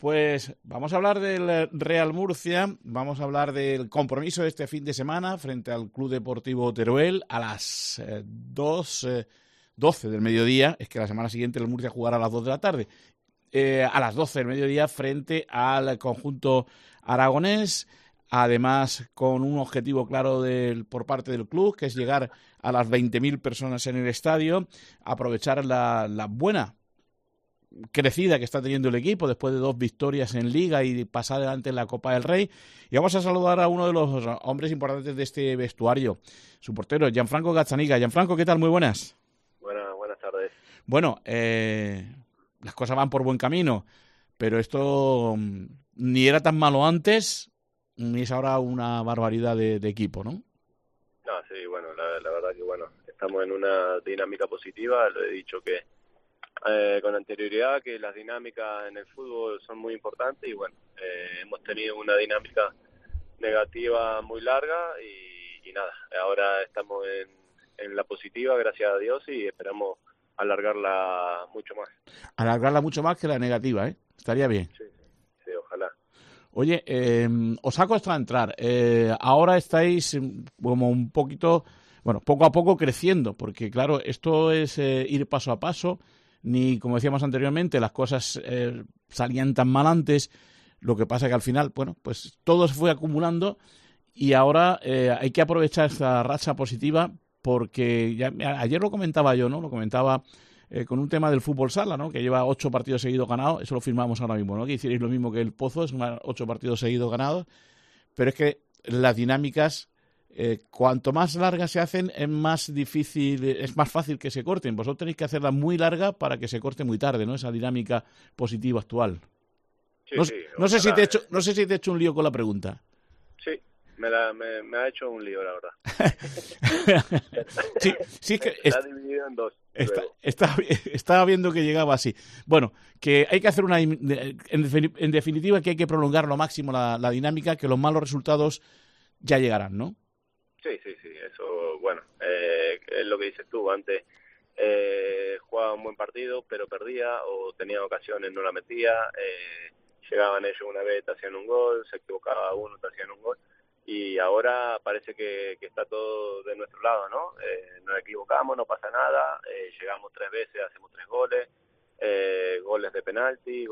Pues vamos a hablar del Real Murcia, vamos a hablar del compromiso de este fin de semana frente al Club Deportivo Teruel a las 12 del mediodía. Es que la semana siguiente el Murcia jugará a las 2 de la tarde. A las 12 del mediodía frente al conjunto aragonés, además con un objetivo claro por parte del club, que es llegar a las 20.000 personas en el estadio, aprovechar la buena crecida que está teniendo el equipo después de 2 victorias en Liga y pasar adelante en la Copa del Rey. Y vamos a saludar a uno de los hombres importantes de este vestuario, su portero, Gianfranco Gazzaniga. Gianfranco, ¿qué tal? Muy buenas. Buenas tardes. Bueno, las cosas van por buen camino, pero esto ni era tan malo antes, ni es ahora una barbaridad de equipo, ¿no? No, sí, bueno, la verdad que bueno, estamos en una dinámica positiva. Lo he dicho que con anterioridad que las dinámicas en el fútbol son muy importantes y bueno, hemos tenido una dinámica negativa muy larga y nada, ahora estamos en la positiva, gracias a Dios, y esperamos alargarla mucho más. Alargarla mucho más que la negativa, ¿eh? Estaría bien. Sí, ojalá. Oye, os ha costado entrar. Ahora estáis como un poquito, bueno, poco a poco creciendo, porque claro, esto es ir paso a paso. Ni, como decíamos anteriormente, las cosas salían tan mal antes. Lo que pasa que al final, bueno, pues todo se fue acumulando y ahora hay que aprovechar esta racha positiva porque ayer lo comentaba yo, ¿no? Lo comentaba con un tema del fútbol sala, ¿no? Que lleva 8 partidos seguidos ganados. Eso lo firmamos ahora mismo, ¿no? Que hicierais lo mismo que el Pozo, es 8 partidos seguidos ganados. Pero es que las dinámicas, cuanto más largas se hacen, es más difícil, es más fácil que se corten. Vosotros tenéis que hacerla muy larga para que se corte muy tarde, ¿no? Esa dinámica positiva actual. Sí, No sé si te he hecho un lío con la pregunta. Sí, me ha hecho un lío, la verdad. sí, es que está dividido en 2. Estaba viendo que llegaba así. Bueno, que hay que hacer en definitiva, que hay que prolongar lo máximo la dinámica, que los malos resultados ya llegarán, ¿no? Sí, eso, bueno, es lo que dices tú. Antes jugaba un buen partido, pero perdía, o tenía ocasiones, no la metía, llegaban ellos una vez, te hacían un gol, se equivocaba uno, te hacían un gol, y ahora parece que está todo de nuestro lado, ¿no? Nos equivocamos, no pasa nada, llegamos 3 veces, hacemos 3 goles, goles de penalti,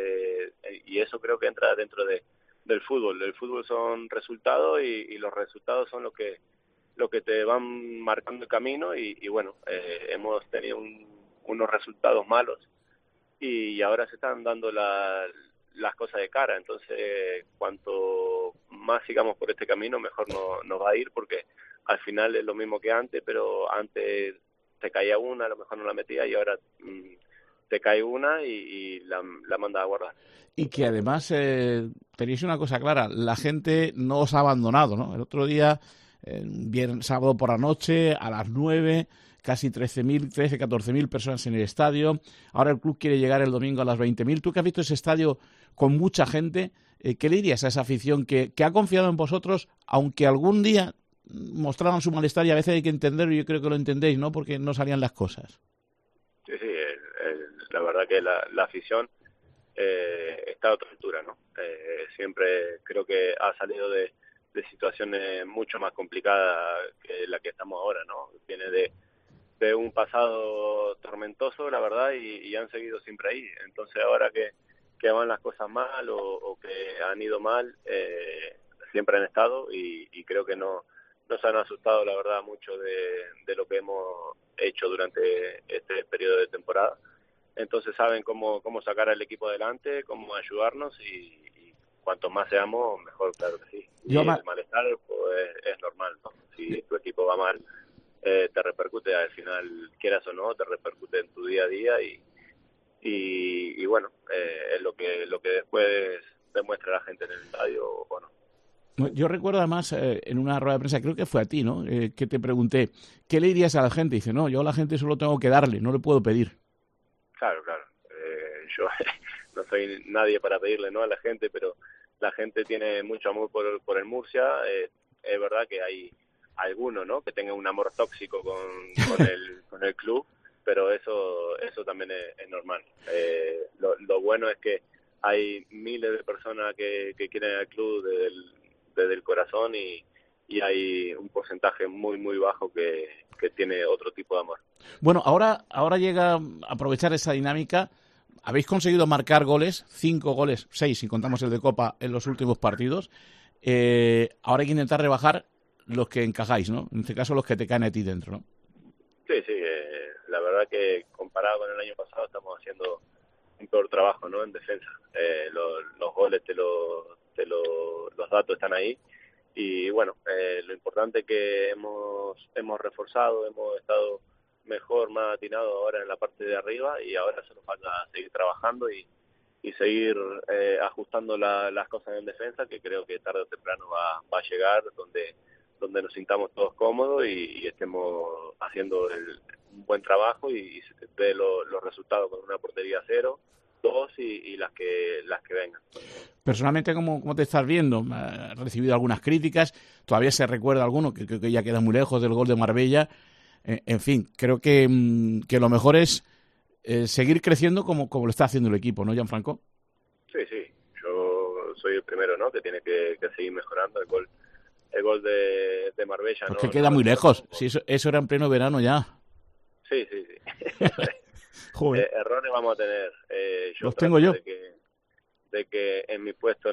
y eso creo que entra dentro del fútbol. El fútbol son resultados y los resultados son lo que te van marcando el camino y bueno, hemos tenido unos resultados malos y ahora se están dando las cosas de cara. Entonces, cuanto más sigamos por este camino, mejor nos va a ir, porque al final es lo mismo que antes, pero antes te caía una, a lo mejor no la metía, y ahora te cae una y la mandas a guardar. Y que además tenéis una cosa clara, la gente no os ha abandonado, ¿no? El otro día, sábado por la noche, a las 9, casi 14.000 personas en el estadio. Ahora el club quiere llegar el domingo a las 20.000. Tú que has visto ese estadio con mucha gente, ¿qué le dirías a esa afición que ha confiado en vosotros, aunque algún día mostraran su malestar? Y a veces hay que entenderlo, y yo creo que lo entendéis, ¿no? Porque no salían las cosas. Sí, la verdad que la afición está a otra altura, ¿no? Siempre creo que ha salido de situaciones mucho más complicadas que la que estamos ahora, ¿no? Viene de un pasado tormentoso, la verdad, y han seguido siempre ahí. Entonces ahora que van las cosas mal o que han ido mal, siempre han estado, y creo que no se han asustado, la verdad, mucho de lo que hemos hecho durante este periodo de temporada. Entonces saben cómo sacar al equipo adelante, cómo ayudarnos, y cuanto más seamos, mejor, claro que sí. Y el malestar pues, es normal, ¿no? Si tu equipo va mal, te repercute al final, quieras o no, te repercute en tu día a día, y bueno, es lo que después demuestra la gente en el estadio o no. Yo recuerdo además en una rueda de prensa, creo que fue a ti, ¿no? Que te pregunté, ¿qué le dirías a la gente? Y dice, no, yo a la gente solo tengo que darle, no le puedo pedir. Claro. Yo no soy nadie para pedirle, ¿no?, a la gente, pero la gente tiene mucho amor por el Murcia. Es verdad que hay algunos, ¿no?, que tengan un amor tóxico con el club, pero eso también es normal. Lo bueno es que hay miles de personas que quieren al club desde el corazón y hay un porcentaje muy, muy bajo que tiene otro tipo de amor. Bueno, ahora llega a aprovechar esa dinámica. Habéis conseguido marcar goles, 5 goles, 6 si contamos el de Copa en los últimos partidos. Ahora hay que intentar rebajar los que encajáis, ¿no? En este caso los que te caen a ti dentro, ¿no? Sí, sí, la verdad que comparado con el año pasado estamos haciendo un peor trabajo, ¿no? En defensa. Los goles los datos están ahí y bueno, lo importante es que hemos reforzado, hemos estado mejor, más atinado ahora en la parte de arriba y ahora solo falta seguir trabajando y seguir ajustando las cosas en defensa, que creo que tarde o temprano va a llegar donde nos sintamos todos cómodos y estemos haciendo un buen trabajo y se dé los resultados con una portería 0, 2 y las que vengan. Personalmente, ¿cómo te estás viendo? ¿Has recibido algunas críticas? ¿Todavía se recuerda alguno? Que creo que ya queda muy lejos del gol de Marbella. En fin, creo que lo mejor es seguir creciendo como lo está haciendo el equipo, ¿no, Gianfranco? Sí, sí. Yo soy el primero, ¿no? Que tiene que seguir mejorando. El gol de Marbella. Pues no, que queda no muy lejos. tampoco. Si eso era en pleno verano ya. Sí, sí, sí. Joder. Errores vamos a tener. Yo Los tengo yo. de que en mi puesto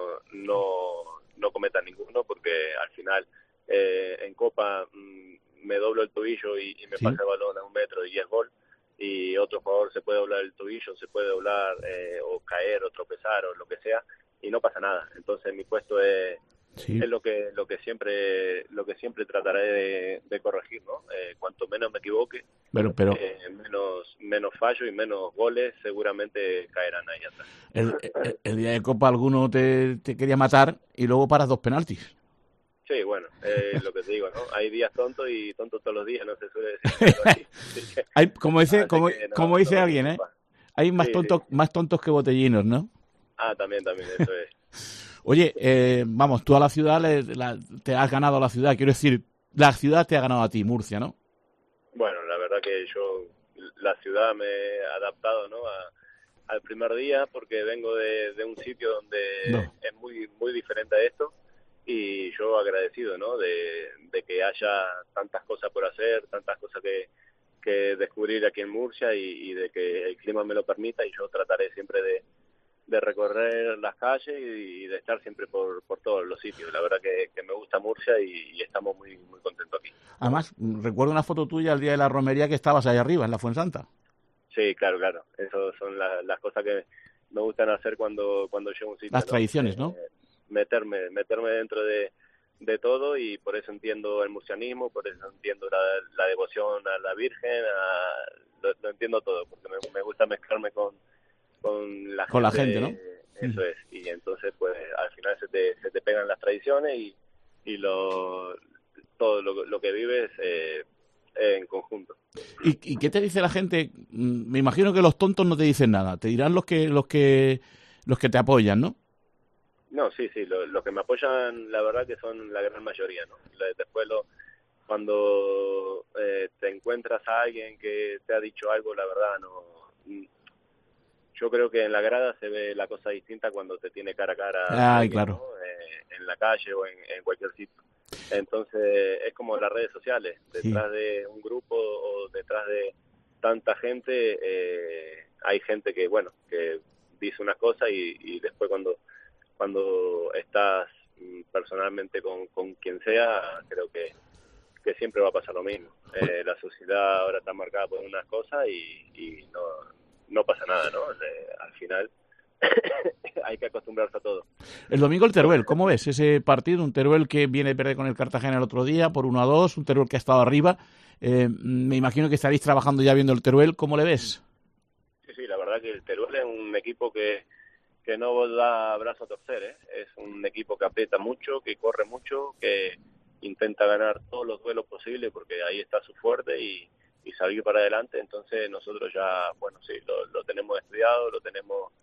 no cometa ninguno, porque al final en Copa me doblo el tobillo y me Sí. pasa el balón a 1 metro y es gol, y otro jugador se puede doblar el tobillo, se puede doblar o caer o tropezar o lo que sea y no pasa nada. Entonces mi puesto es lo que siempre trataré de corregir, ¿no? Cuanto menos me equivoque, Pero menos fallo y menos goles seguramente caerán ahí atrás. el día de Copa alguno te quería matar y luego paras 2 penaltis. Sí, bueno, lo que te digo, ¿no? Hay días tontos y tontos todos los días, no se suele decir algo así. Así que, Hay, como dice no dice me alguien, preocupa. hay más Sí, tontos sí. más tontos que botellinos, ¿no? También, eso es. Oye, vamos, tú a la ciudad te has ganado a la ciudad. Quiero decir, la ciudad te ha ganado a ti, Murcia, ¿no? Bueno, la verdad que yo, la ciudad me he adaptado, ¿no? Al primer día, porque vengo de un sitio donde No. es muy, muy diferente a esto, y yo agradecido, ¿no? De que haya tantas cosas por hacer, tantas cosas que descubrir aquí en Murcia y de que el clima me lo permita, y yo trataré siempre de recorrer las calles y de estar siempre por todos los sitios. La verdad que me gusta Murcia y estamos muy, muy contentos aquí. Además, recuerdo una foto tuya el día de la romería que estabas ahí arriba, en la Fuensanta. Sí, claro, claro. Esas son las cosas que me gustan hacer cuando llego a un sitio, Las ¿no? tradiciones, ¿no? Meterme dentro de todo, y por eso entiendo el murcianismo, por eso entiendo la devoción a la Virgen, lo entiendo todo, porque me gusta mezclarme con la Con la gente, gente, ¿no? eso es, y entonces pues al final se te pegan las tradiciones y todo lo que vives en conjunto. ¿Y qué te dice la gente? Me imagino que los tontos no te dicen nada, te dirán los que te apoyan, ¿no? No, sí, los que me apoyan, la verdad que son la gran mayoría, ¿no? Después cuando te encuentras a alguien que te ha dicho algo, la verdad no. Yo creo que en la grada se ve la cosa distinta cuando te tiene cara a cara Ay, alguien, claro. ¿no? En la calle o en cualquier sitio. Entonces es como las redes sociales, detrás Sí. de un grupo o detrás de tanta gente hay gente que, bueno, que dice unas cosas y después cuando estás personalmente con quien sea, creo que siempre va a pasar lo mismo. La sociedad ahora está marcada por unas cosas y no pasa nada, ¿no? Al final hay que acostumbrarse a todo. El domingo el Teruel, ¿cómo ves ese partido? Un Teruel que viene a perder con el Cartagena el otro día por 1-2, un Teruel que ha estado arriba. Me imagino que estaréis trabajando ya viendo el Teruel. ¿Cómo le ves? Sí, la verdad que el Teruel es un equipo que no da brazo a torcer, ¿eh? Es un equipo que aprieta mucho, que corre mucho, que intenta ganar todos los duelos posibles porque ahí está su fuerte y salir para adelante. Entonces nosotros ya, bueno, sí, lo tenemos estudiado, lo tenemos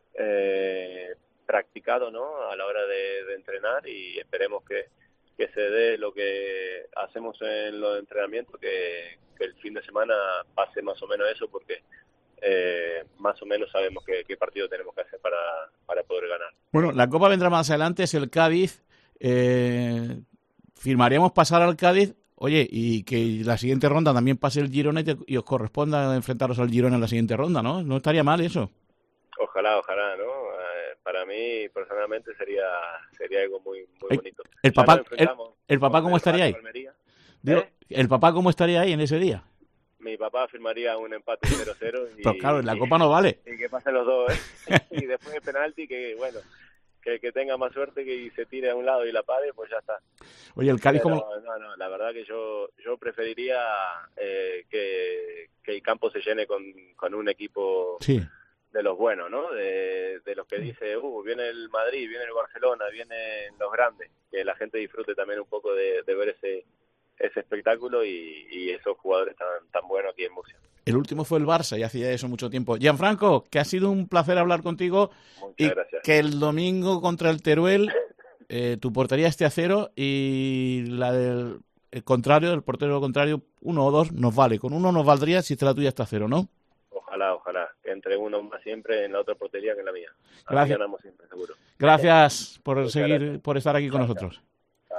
practicado, ¿no? A la hora de entrenar, y esperemos que se dé lo que hacemos en los entrenamientos, que el fin de semana pase más o menos eso, porque más o menos sabemos qué partido tenemos que hacer para poder ganar. Bueno, la Copa vendrá más adelante, es el Cádiz. Firmaríamos pasar al Cádiz, oye, y que la siguiente ronda también pase el Girona y os corresponda enfrentaros al Girona en la siguiente ronda, ¿no? No estaría mal eso. Ojalá, ¿no? Para mí, personalmente, sería algo muy bonito. ¿El papá cómo estaría ahí? Digo, ¿Eh? ¿El papá cómo estaría ahí en ese día? Mi papá firmaría un empate 0-0. Pero claro, en la Copa no vale. Y que pasen los dos, ¿eh? Y después el penalti, que bueno, que tenga más suerte y se tire a un lado y la pare, pues ya está. Oye, el Cádiz Pero, como... No, la verdad que yo preferiría que el campo se llene con un equipo... Sí. De los buenos, ¿no? De los que dice, viene el Madrid, viene el Barcelona, vienen los grandes, que la gente disfrute también un poco de ver ese espectáculo y esos jugadores tan buenos aquí en Murcia. El último fue el Barça y hacía eso mucho tiempo. Gianfranco, que ha sido un placer hablar contigo. Muchas gracias. Que el domingo contra el Teruel tu portería esté a 0 y la del el portero contrario, 1 o 2 nos vale. Con 1 nos valdría si la tuya está a 0, ¿no? Ojalá, que entre uno más siempre en la otra portería que en la mía. Gracias. Ganamos siempre, seguro. Gracias por Muchas seguir, gracias. por estar aquí con nosotros.